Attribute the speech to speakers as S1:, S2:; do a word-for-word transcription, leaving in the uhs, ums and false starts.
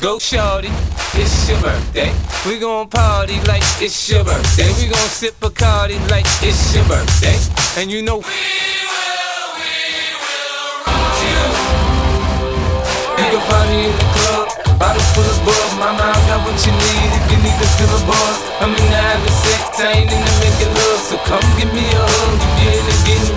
S1: Go shorty, it's your birthday. We gon' party like it's your birthday. We gon' sip Bacardi like it's your birthday. And you know we will, we will rock you. You can find me in the club, bottles full of bug. Mama, I got what you need if you need to fill a buzz. I'm in the having sex, I ain't in